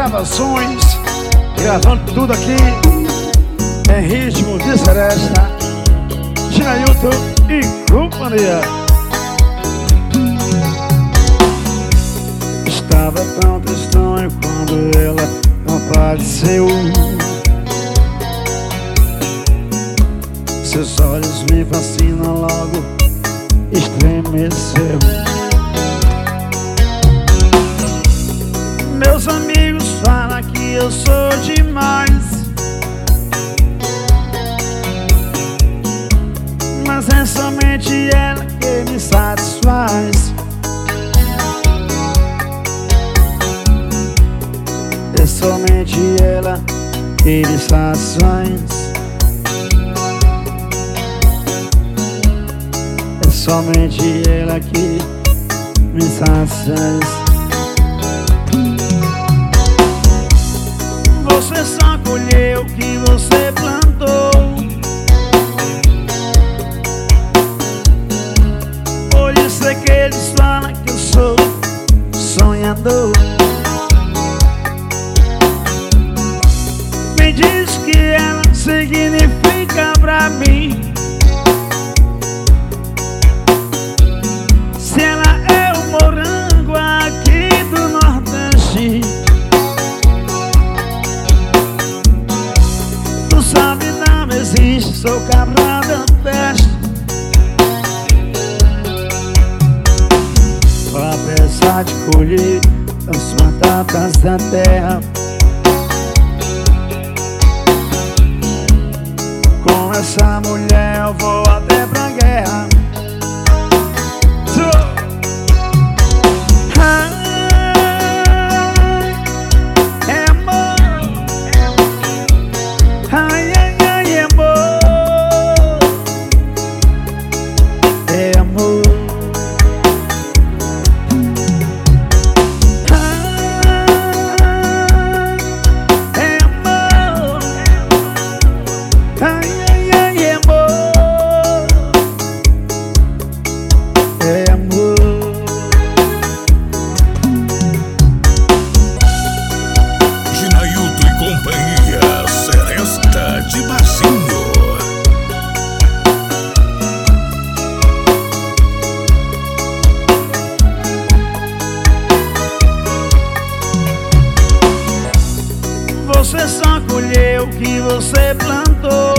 Gravações, gravando tudo aqui em ritmo de seresta, Ginailton e companhia. Estava tão tristonho quando ela apareceu. Seus olhos me fascinam, logo estremeceu. Meus amigos falam que eu sou demais, mas é somente ela que me satisfaz. É somente ela que me satisfaz. É somente ela que me satisfaz. Você só colheu o que você plantou. Por isso é que eles falam que eu sou sonhador. Me diz que ela significa pra mim. Se ela é o morango aqui do Nordeste, tu sabe não existe, sou cabra da festa. Apesar de colher as batatas da terra, com essa mulher eu vou até pra guerra. Você só colheu o que você plantou.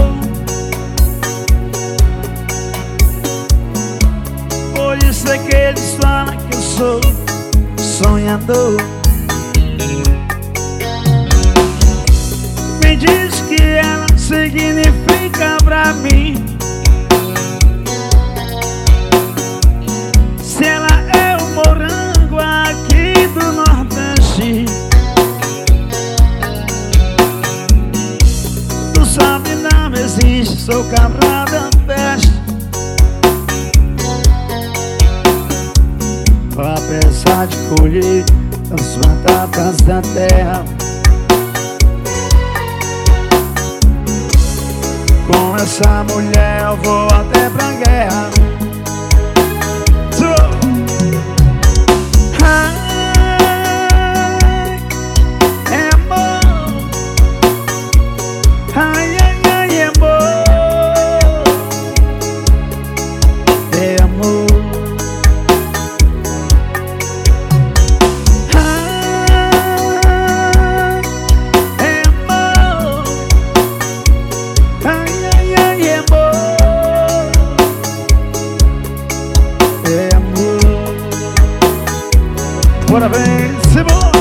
Por isso é que eles falam que eu sou sonhador. Me diz que ela significa pra mim. Se ela é o morango aqui do Nordeste, sabe não existe, sou cabra da festa. Apesar de colher as batatas da terra, com essa mulher eu vou até pra guerra. Parabéns, Simão!